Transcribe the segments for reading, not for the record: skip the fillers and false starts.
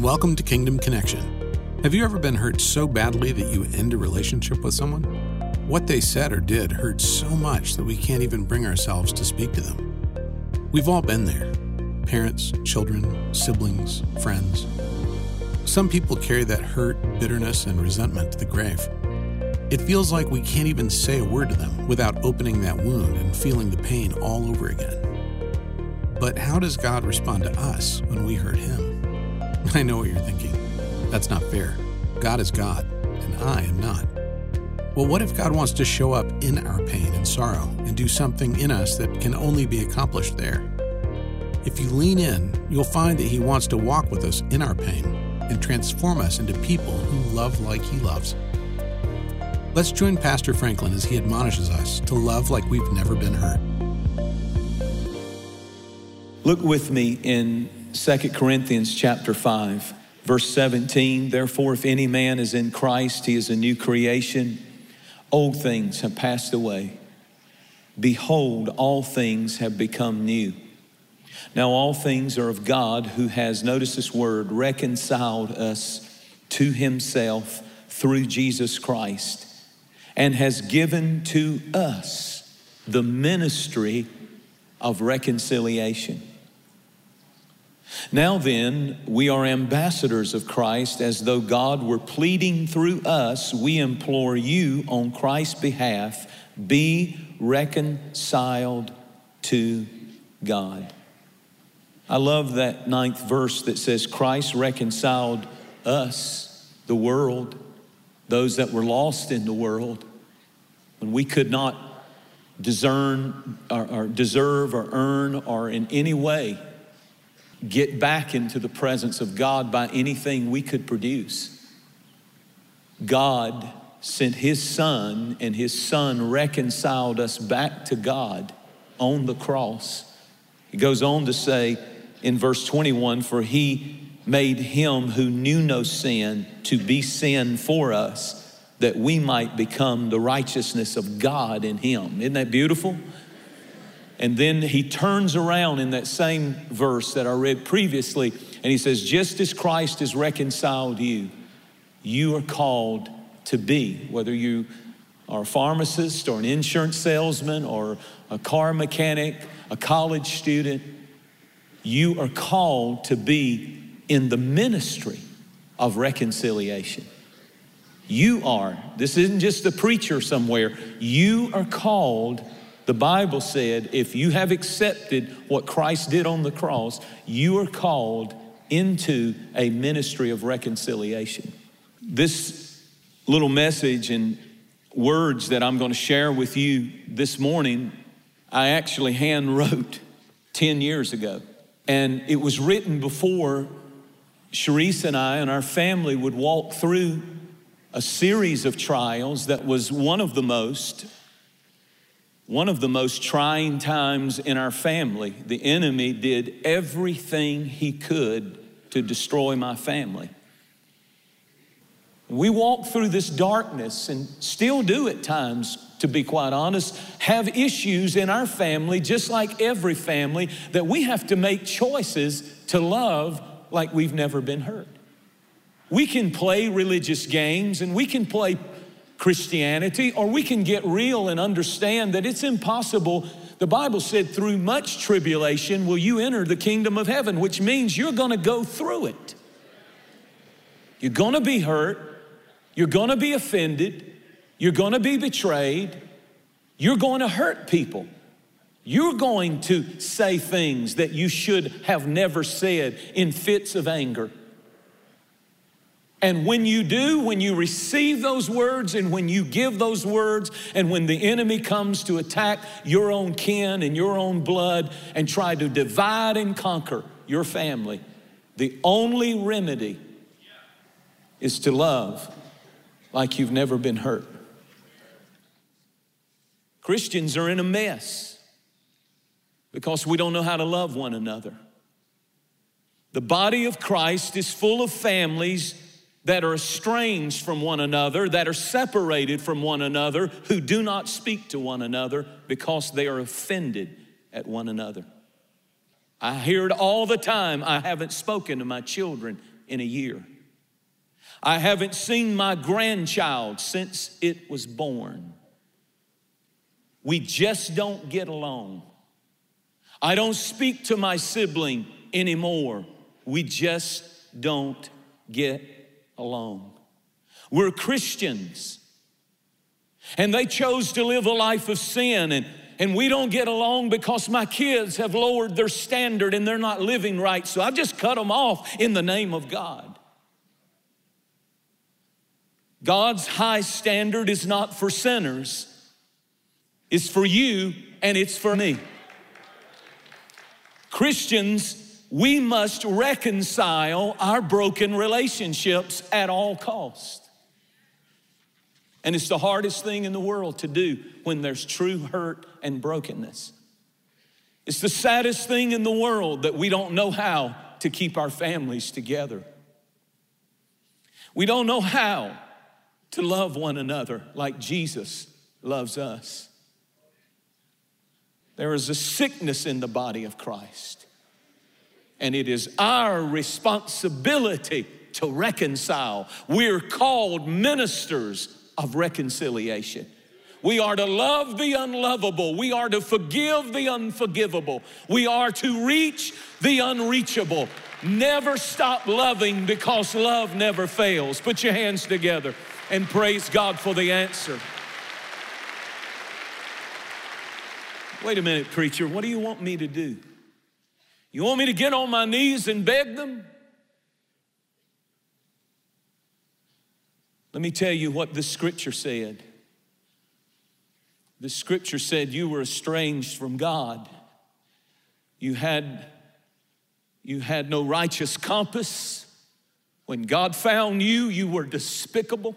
and welcome to Kingdom Connection. Have you ever been hurt so badly that you end a relationship with someone? What they said or did hurts so much that we can't even bring ourselves to speak to them. We've all been there. Parents, children, siblings, friends. Some people carry that hurt, bitterness, and resentment to the grave. It feels like we can't even say a word to them without opening that wound and feeling the pain all over again. But how does God respond to us when we hurt Him? I know what you're thinking. That's not fair. God is God, and I am not. Well, what if God wants to show up in our pain and sorrow and do something in us that can only be accomplished there? If you lean in, you'll find that He wants to walk with us in our pain and transform us into people who love like He loves. Let's join Pastor Franklin as he admonishes us to love like we've never been hurt. Look with me in 2 Corinthians chapter 5, verse 17. Therefore, if any man is in Christ, he is a new creation. Old things have passed away. Behold, all things have become new. Now all things are of God, who has, notice this word, reconciled us to Himself through Jesus Christ, and has given to us the ministry of reconciliation. Now then, we are ambassadors of Christ, as though God were pleading through us. We implore you on Christ's behalf, be reconciled to God. I love that 9th verse that says Christ reconciled us, the world, those that were lost in the world, when we could not discern or deserve or earn or in any way get back into the presence of God by anything we could produce. God sent His Son, and His Son reconciled us back to God on the cross. He goes on to say in verse 21, for He made Him who knew no sin to be sin for us, that we might become the righteousness of God in Him. Isn't that beautiful? And then he turns around in that same verse that I read previously, and he says, just as Christ has reconciled you, you are called to be, whether you are a pharmacist or an insurance salesman or a car mechanic, a college student, you are called to be in the ministry of reconciliation. You are. This isn't just a preacher somewhere. You are called. The Bible said, if you have accepted what Christ did on the cross, you are called into a ministry of reconciliation. This little message and words that I'm going to share with you this morning, I actually hand wrote 10 years ago. And it was written before Sharice and I and our family would walk through a series of trials that was one of the most trying times in our family. The enemy did everything he could to destroy my family. We walk through this darkness and still do at times, to be quite honest, have issues in our family, just like every family, that we have to make choices to love like we've never been hurt. We can play religious games and we can play Christianity, or we can get real and understand that it's impossible. The Bible said, through much tribulation will you enter the kingdom of heaven, which means you're going to go through it. You're going to be hurt. You're going to be offended. You're going to be betrayed. You're going to hurt people. You're going to say things that you should have never said in fits of anger. And when you do, when you receive those words and when you give those words, and when the enemy comes to attack your own kin and your own blood and try to divide and conquer your family, the only remedy is to love like you've never been hurt. Christians are in a mess because we don't know how to love one another. The body of Christ is full of families that are estranged from one another, that are separated from one another, who do not speak to one another because they are offended at one another. I hear it all the time. I haven't spoken to my children in a year. I haven't seen my grandchild since it was born. We just don't get along. I don't speak to my sibling anymore. We just don't get along. We're Christians, and they chose to live a life of sin, and we don't get along because my kids have lowered their standard and they're not living right, so I've just cut them off in the name of God. God's high standard is not for sinners. It's for you and it's for me. Christians, we must reconcile our broken relationships at all costs. And it's the hardest thing in the world to do when there's true hurt and brokenness. It's the saddest thing in the world that we don't know how to keep our families together. We don't know how to love one another like Jesus loves us. There is a sickness in the body of Christ, and it is our responsibility to reconcile. We're called ministers of reconciliation. We are to love the unlovable. We are to forgive the unforgivable. We are to reach the unreachable. Never stop loving, because love never fails. Put your hands together and praise God for the answer. Wait a minute, preacher, what do you want me to do? You want me to get on my knees and beg them? Let me tell you what the scripture said. The scripture said you were estranged from God. You had no righteous compass. When God found you, you were despicable.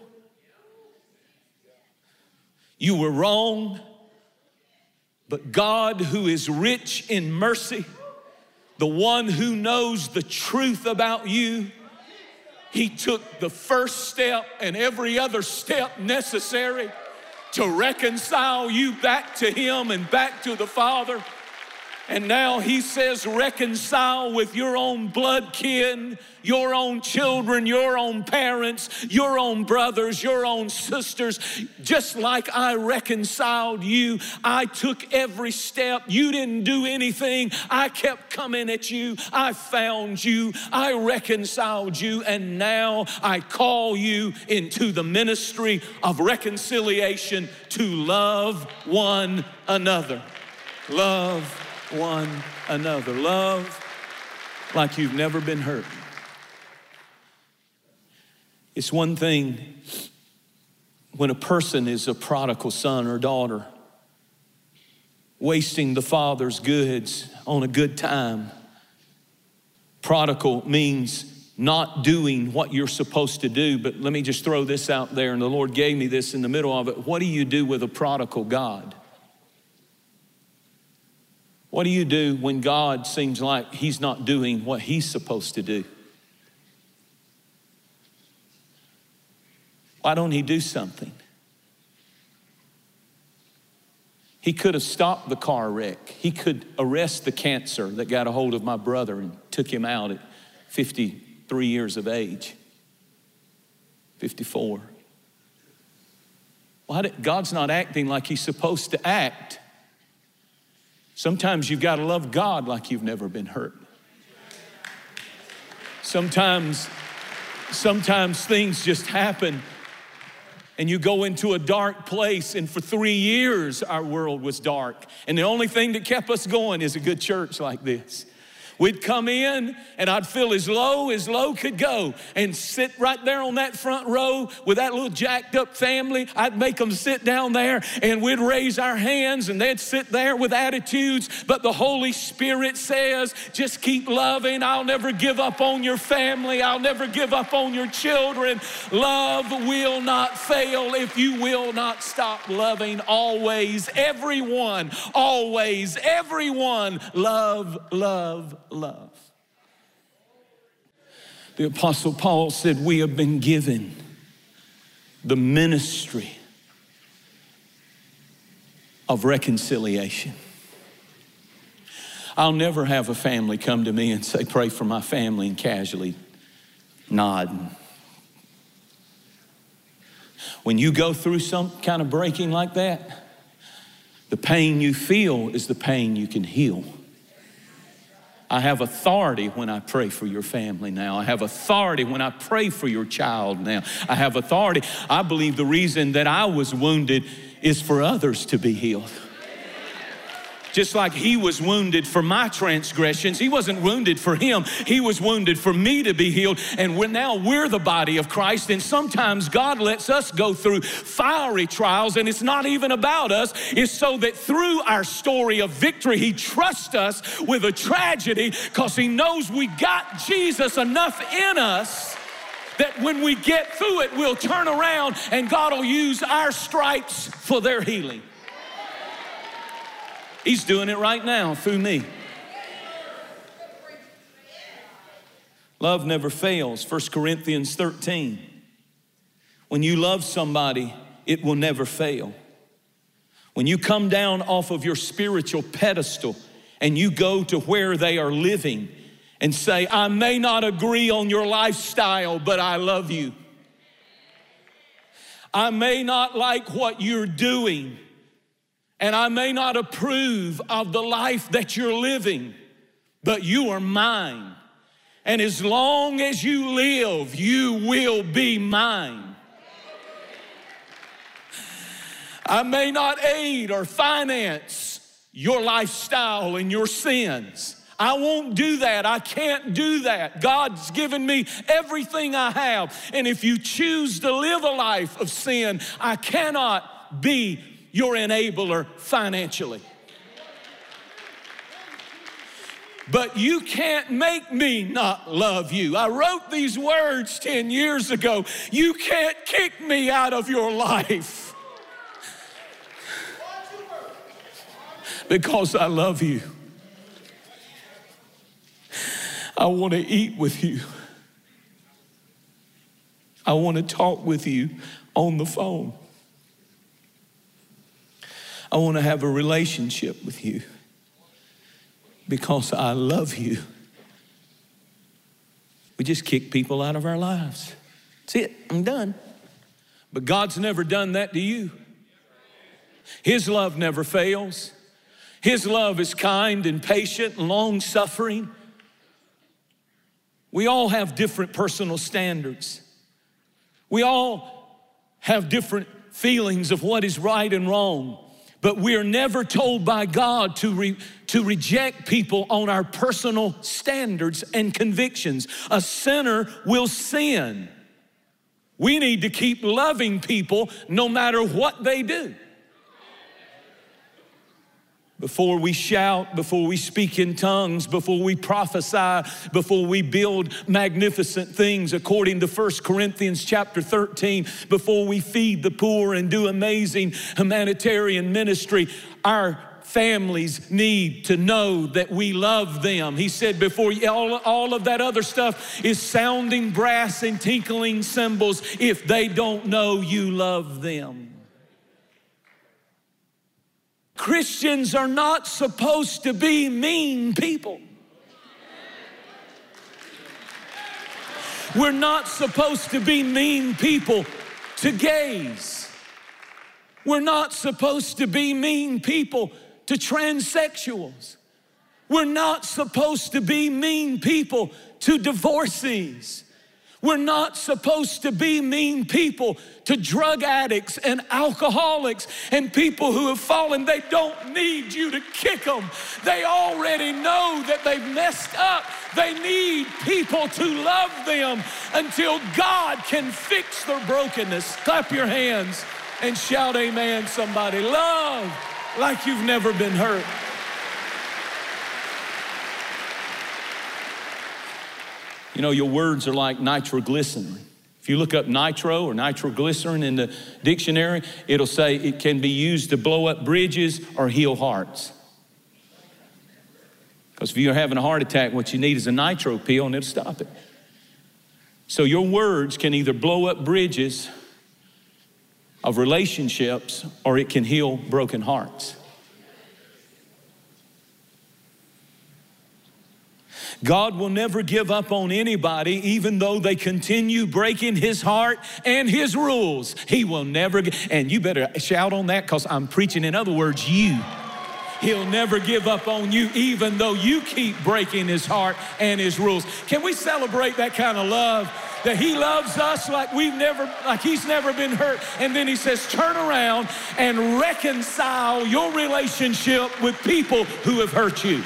You were wrong. But God, who is rich in mercy, the one who knows the truth about you, He took the first step and every other step necessary to reconcile you back to Him and back to the Father. And now He says, reconcile with your own blood kin, your own children, your own parents, your own brothers, your own sisters. Just like I reconciled you, I took every step. You didn't do anything. I kept coming at you. I found you. I reconciled you. And now I call you into the ministry of reconciliation to love one another. Love one another. Love like you've never been hurt. It's one thing when a person is a prodigal son or daughter, wasting the father's goods on a good time. Prodigal means not doing what you're supposed to do. But let me just throw this out there, and the Lord gave me this in the middle of it. What do you do with a prodigal God? What do you do when God seems like He's not doing what He's supposed to do? Why don't He do something? He could have stopped the car wreck. He could arrest the cancer that got a hold of my brother and took him out at 53 years of age, 54. God's not acting like He's supposed to act. Sometimes you've got to love God like you've never been hurt. Sometimes things just happen and you go into a dark place, and for 3 years our world was dark. And the only thing that kept us going is a good church like this. We'd come in and I'd feel as low could go and sit right there on that front row with that little jacked up family. I'd make them sit down there and we'd raise our hands and they'd sit there with attitudes. But the Holy Spirit says, just keep loving. I'll never give up on your family. I'll never give up on your children. Love will not fail if you will not stop loving. Always, everyone, always, everyone, love, love, love. The Apostle Paul said, we have been given the ministry of reconciliation. I'll never have a family come to me and say, pray for my family, and casually Nod. When you go through some kind of breaking like that, the pain you feel is the pain you can heal. I have authority when I pray for your family now. I have authority when I pray for your child now. I have authority. I believe the reason that I was wounded is for others to be healed. Just like he was wounded for my transgressions, he wasn't wounded for him. He was wounded for me to be healed. And we're the body of Christ. And sometimes God lets us go through fiery trials, and it's not even about us. It's so that through our story of victory, he trusts us with a tragedy because he knows we got Jesus enough in us that when we get through it, we'll turn around and God will use our stripes for their healing. He's doing it right now through me. Love never fails. 1 Corinthians 13. When you love somebody, it will never fail. When you come down off of your spiritual pedestal and you go to where they are living and say, I may not agree on your lifestyle, but I love you. I may not like what you're doing, and I may not approve of the life that you're living, but you are mine. And as long as you live, you will be mine. I may not aid or finance your lifestyle and your sins. I won't do that. I can't do that. God's given me everything I have. And if you choose to live a life of sin, I cannot be your enabler financially. But you can't make me not love you. I wrote these words 10 years ago. You can't kick me out of your life because I love you. I want to eat with you. I want to talk with you on the phone. I want to have a relationship with you because I love you. We just kick people out of our lives. That's it, I'm done. But God's never done that to you. His love never fails. His love is kind and patient and long-suffering. We all have different personal standards. We all have different feelings of what is right and wrong. But we are never told by God to reject people on our personal standards and convictions. A sinner will sin. We need to keep loving people no matter what they do. Before we shout, before we speak in tongues, before we prophesy, before we build magnificent things according to 1 Corinthians chapter 13, before we feed the poor and do amazing humanitarian ministry, our families need to know that we love them. He said before all of that other stuff is sounding brass and tinkling cymbals if they don't know you love them. Christians are not supposed to be mean people. We're not supposed to be mean people to gays. We're not supposed to be mean people to transsexuals. We're not supposed to be mean people to divorcees. We're not supposed to be mean people to drug addicts and alcoholics and people who have fallen. They don't need you to kick them. They already know that they've messed up. They need people to love them until God can fix their brokenness. Clap your hands and shout amen, somebody. Love like you've never been hurt. You know, your words are like nitroglycerin. If you look up nitro or nitroglycerin in the dictionary, it'll say it can be used to blow up bridges or heal hearts. Because if you're having a heart attack, what you need is a nitro pill and it'll stop it. So your words can either blow up bridges of relationships or it can heal broken hearts. God will never give up on anybody, even though they continue breaking His heart and His rules. He will never, and you better shout on that because I'm preaching, in other words, you. He'll never give up on you, even though you keep breaking His heart and His rules. Can we celebrate that kind of love? That He loves us like He's never been hurt. And then He says, turn around and reconcile your relationship with people who have hurt you.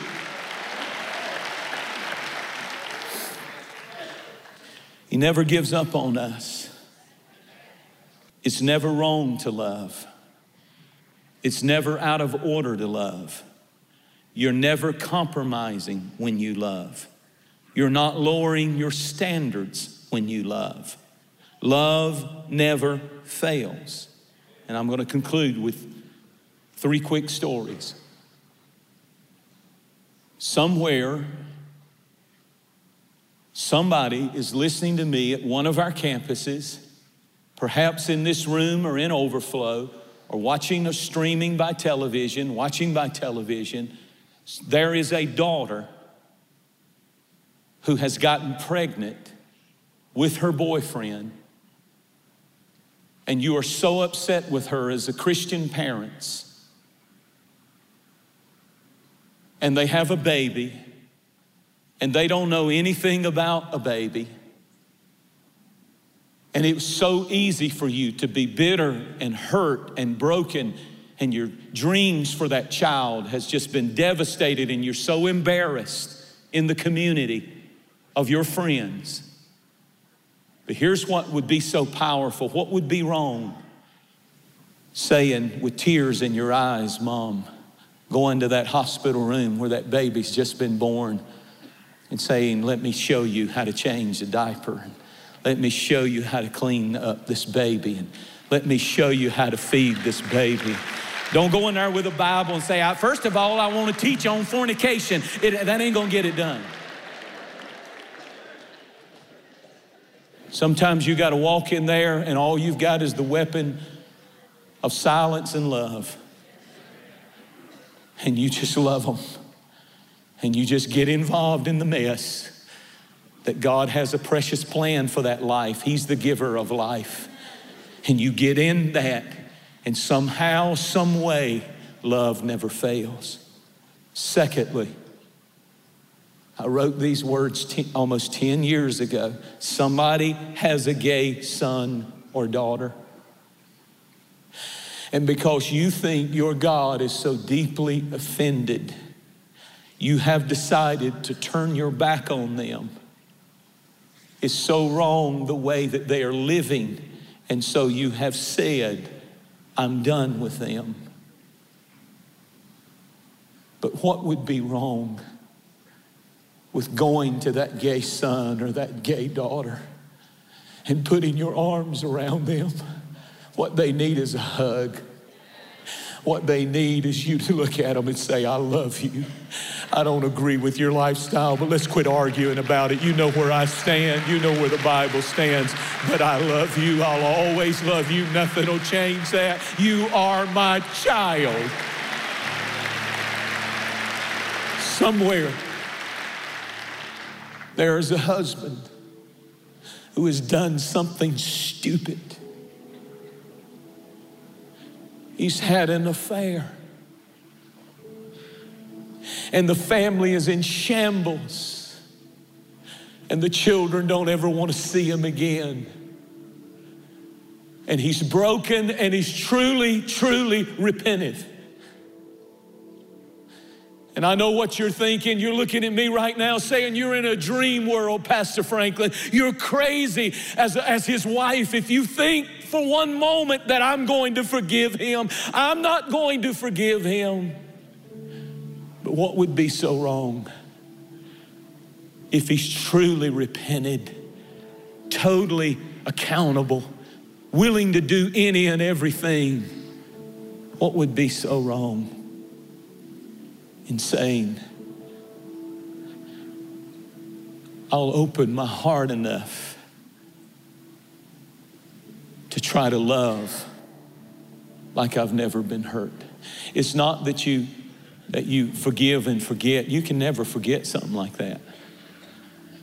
He never gives up on us. It's never wrong to love. It's never out of order to love. You're never compromising when you love. You're not lowering your standards when you love. Love never fails. And I'm going to conclude with 3 quick stories. Somewhere, somebody is listening to me at one of our campuses, perhaps in this room or in overflow, or watching or streaming by television, watching by television. There is a daughter who has gotten pregnant with her boyfriend, and you are so upset with her as a Christian parents, and they have a baby, and they don't know anything about a baby. And it was so easy for you to be bitter and hurt and broken, and your dreams for that child has just been devastated, and you're so embarrassed in the community of your friends. But here's what would be so powerful. What would be wrong? Saying with tears in your eyes, Mom, going to that hospital room where that baby's just been born and saying, let me show you how to change the diaper. Let me show you how to clean up this baby. And let me show you how to feed this baby. Don't go in there with a Bible and say, first of all, I want to teach on fornication. That ain't going to get it done. Sometimes you got to walk in there and all you've got is the weapon of silence and love. And you just love them. And you just get involved in the mess. That God has a precious plan for that life. He's the giver of life. And you get in that, and somehow, some way, love never fails. Secondly, I wrote these words almost 10 years ago. Somebody has a gay son or daughter. And because you think your God is so deeply offended, you have decided to turn your back on them. It's so wrong the way that they are living. And so you have said, I'm done with them. But what would be wrong with going to that gay son or that gay daughter and putting your arms around them? What they need is a hug. What they need is you to look at them and say, I love you. I don't agree with your lifestyle, but let's quit arguing about it. You know where I stand. You know where the Bible stands. But I love you. I'll always love you. Nothing will change that. You are my child. Somewhere there is a husband who has done something stupid. He's had an affair. And the family is in shambles. And the children don't ever want to see him again. And he's broken and he's truly, truly repentant. And I know what you're thinking. You're looking at me right now saying, you're in a dream world, Pastor Franklin. You're crazy as his wife if you think for one moment that I'm going to forgive him. I'm not going to forgive him. But what would be so wrong if he's truly repented, totally accountable, willing to do any and everything? What would be so wrong in saying, I'll open my heart enough to try to love like I've never been hurt? It's not that you forgive and forget. You can never forget something like that.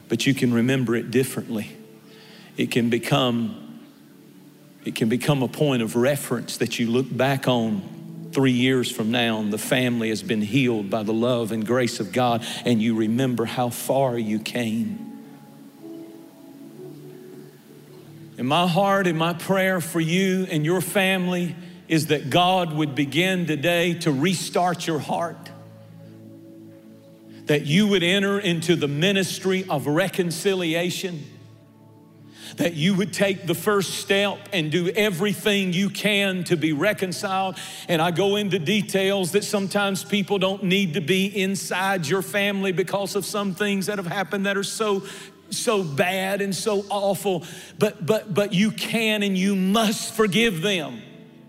but you can remember it differently. It can become a point of reference that you look back on 3 years from now, and the family has been healed by the love and grace of God, and you remember how far you came. And my heart and my prayer for you and your family is that God would begin today to restart your heart, that you would enter into the ministry of reconciliation, that you would take the first step and do everything you can to be reconciled. And I go into details that sometimes people don't need to be inside your family because of some things that have happened that are so bad and so awful, but you can and you must forgive them.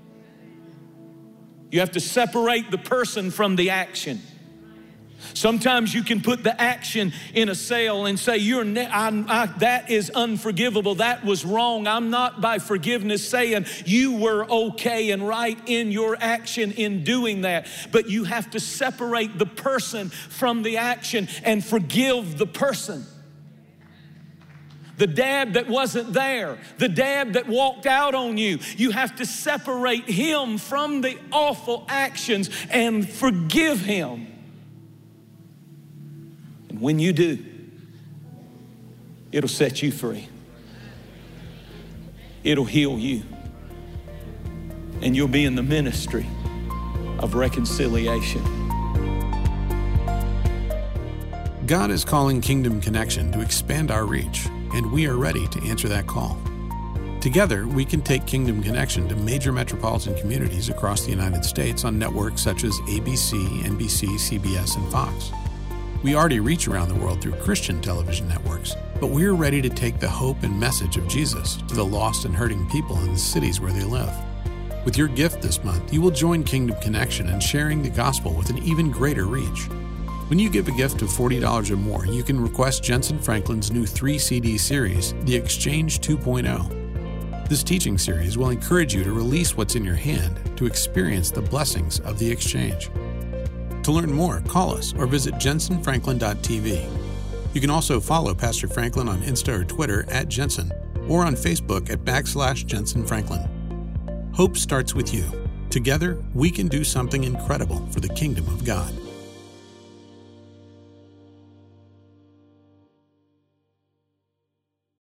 You have to separate the person from the action. Sometimes you can put the action in a cell and say, that is unforgivable. That was wrong. I'm not by forgiveness saying you were okay and right in your action in doing that. But you have to separate the person from the action and forgive the person. The dad that wasn't there, the dad that walked out on you, you have to separate him from the awful actions and forgive him. And when you do, it'll set you free. It'll heal you. And you'll be in the ministry of reconciliation. God is calling Kingdom Connection to expand our reach, and we are ready to answer that call. Together, we can take Kingdom Connection to major metropolitan communities across the United States on networks such as ABC, NBC, CBS, and Fox. We already reach around the world through Christian television networks, but we're ready to take the hope and message of Jesus to the lost and hurting people in the cities where they live. With your gift this month, you will join Kingdom Connection in sharing the gospel with an even greater reach. When you give a gift of $40 or more, you can request Jensen Franklin's new 3-CD series, The Exchange 2.0. This teaching series will encourage you to release what's in your hand to experience the blessings of the exchange. To learn more, call us or visit jensenfranklin.tv. You can also follow Pastor Franklin on Insta or Twitter @Jensen or on Facebook @Jensen Franklin. Hope starts with you. Together, we can do something incredible for the kingdom of God.